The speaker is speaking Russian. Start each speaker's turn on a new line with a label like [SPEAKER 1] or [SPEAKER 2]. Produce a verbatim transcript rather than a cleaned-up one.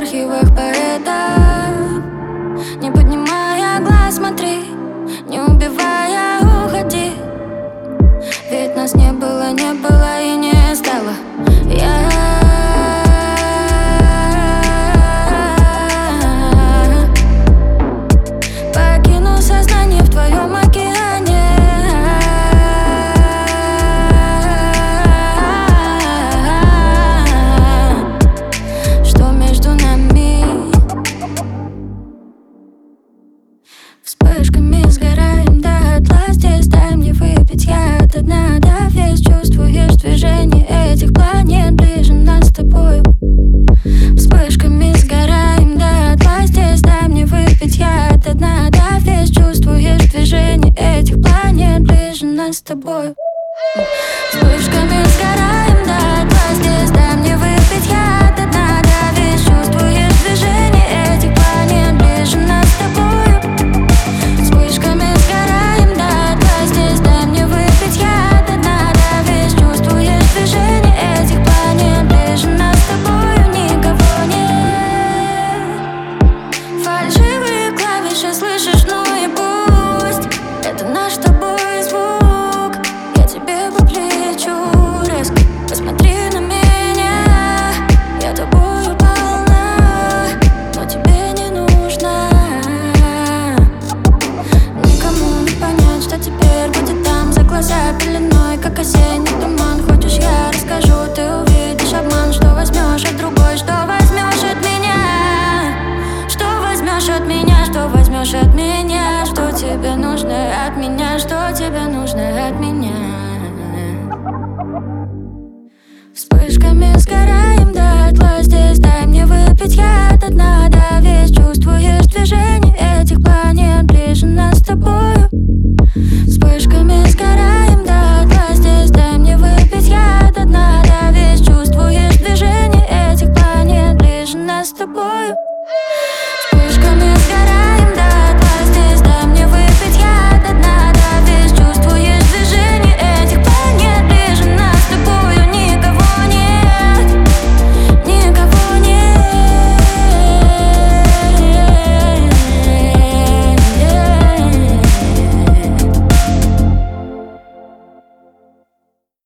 [SPEAKER 1] архивах поэтов. Не поднимая глаз, смотри, не убивая, уходи. Ведь нас не было, не было и не стало. Я покину сознание в твоем океане. Что между нами? Вспышками сгораем дотла. Здесь дай мне выпить, я от дна до весь. Чувствуешь движение этих планет ближе нас с тобой. Вспышками сгораем дотла. Здесь дай мне выпить, я от дна до весь. Чувствуешь движение этих планет ближе нас с тобой.